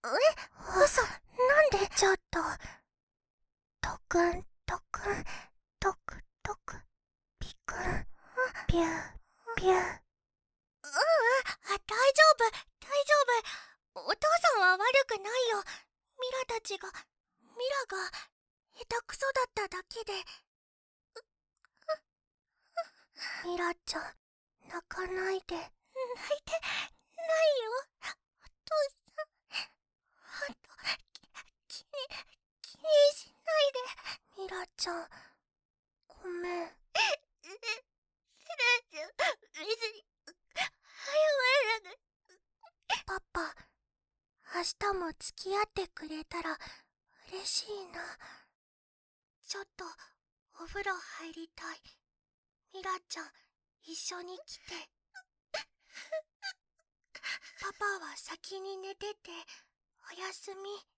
嘘、なんで？ちょっと、トクン、トクン、トクトク、ピクン、ピュー、ピュー。大丈夫、大丈夫。お父さんは悪くないよ。ミラたちが、ミラが、下手くそだっただけで。ミラちゃん、泣かないで。泣いてないよ。お父さん、ほんと、気にしないで。ミラちゃん、ごめん。別に、謝らない。パパ、明日も付き合ってくれたら嬉しいな。ちょっとお風呂入りたい。ミラちゃん、一緒に来て。パパは先に寝てて、おやすみ。